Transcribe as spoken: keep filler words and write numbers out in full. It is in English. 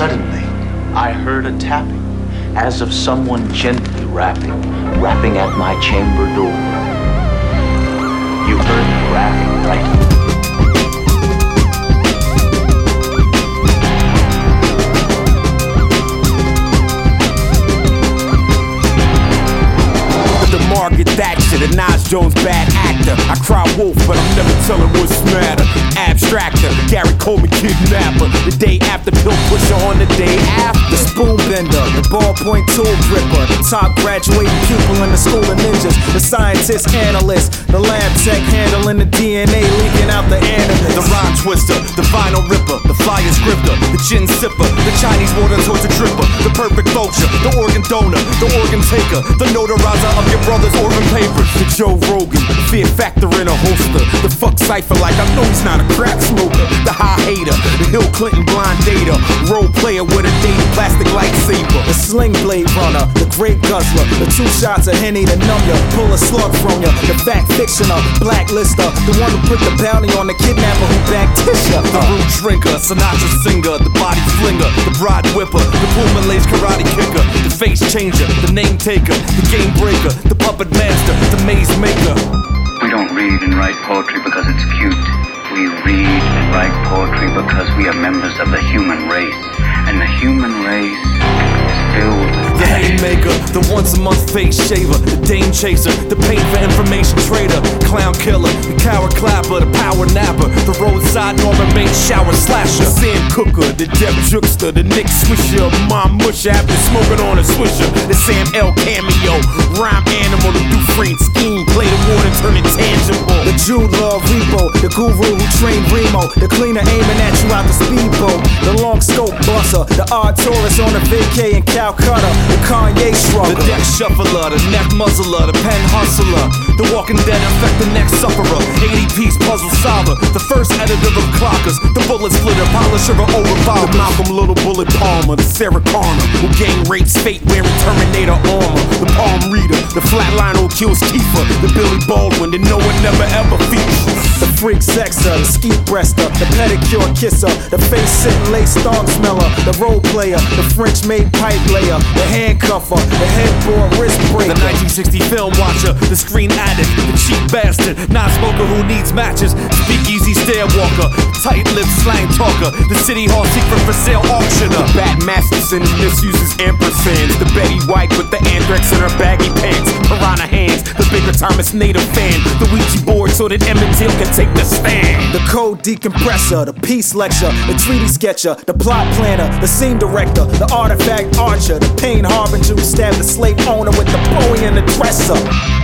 Suddenly, I heard a tapping, as of someone gently rapping, rapping at my chamber door. You heard me rapping, right? Margaret Thatcher, the Nas Jones bad actor. I cry wolf, but I'm never telling what's matter. Abstractor, Gary Coleman kidnapper. The day after, pill pusher on the day after. Spoon bender, the ballpoint tool gripper, the top graduating pupil in the school of ninjas, the scientist analyst, the lab tech handling the D N A, leaking out the animals. The rhyme twister, the vinyl ripper, the fire scripter, the gin sipper, the Chinese water torture tripper, the perfect vulture, the organ donor, the organ taker, the notarizer of your brother's organ papers. The Joe Rogan, fear factor in a holster, the fuck cipher like I know he's not a crack smoker, the high hater, the Hill Clinton blind data, role player with a dated plastic lightsaber, the sling blade runner, the great guzzler, the two shots of Henny to numb ya, pull a slug from ya, the fact fictioner, blacklister, the one who put the bounty on the kidnapper who backed Tisha, the root drinker, Sinatra singer, the body flinger, the bride whipper, the Paul Malay's karate kicker, the face changer, the name taker, the game breaker, the puppet master, the maze maker. We don't read and write poetry because it's cute. We read and write poetry because we are members of the human race, and the human race is filled with the haymaker, the once a month face shaver, the dame chaser, the pain for information trader, clown killer, the coward clapper, the power napper, the roadside Norman Bates shower slasher, the Sam Cooker, the Deb Jukester, the Nick Swisher, Mom Musher after smoking on a swisher, the Sam L cameo, rhyme animal, the Dufresne scheme, play the water, turn it tangible, the Jude Love Repo, the guru who trained Remo, the cleaner aiming at you out the speedboat, the long scope busser, the odd tourist on a vacay in Calcutta, the Kanye shrugger, the deck shuffler, the neck muzzler, the pen hustler, the Walking Dead effect, the neck sufferer, eighty piece puzzle solver, the first editor of clockers, the bullet splitter, polisher of old revolver, the Malcolm Little Bullet Palmer, the Sarah Connor, who gang rapes fate wearing Terminator armor, the palm reader, the flatline who kills Kiefer, the Billy Baldwin that no one never ever features, the freak sexer, the ski breaster, the pedicure kisser, the face sitting lace thong smeller, the role player, the French made pipe layer, the handcuffer, the headboard wrist breaker, the nineteen sixty film watcher, the screen addict, the cheap bastard, non-smoker who needs matches, speakeasy stairwalker, tight-lipped slang talker, the city hall secret for sale auctioner, the Bat Masterson who misuses ampersands, the Betty White with the anthrax in her baggy pants, piranha hands, the bigger Thomas native fan, the Ouija board so that Emmett Till can take the stand, the code decompressor, the peace lecture, the treaty sketcher, the plot planner, the scene director, the artifact archer, the pain harbinger who stabbed the slave owner with the Bowie and the dresser.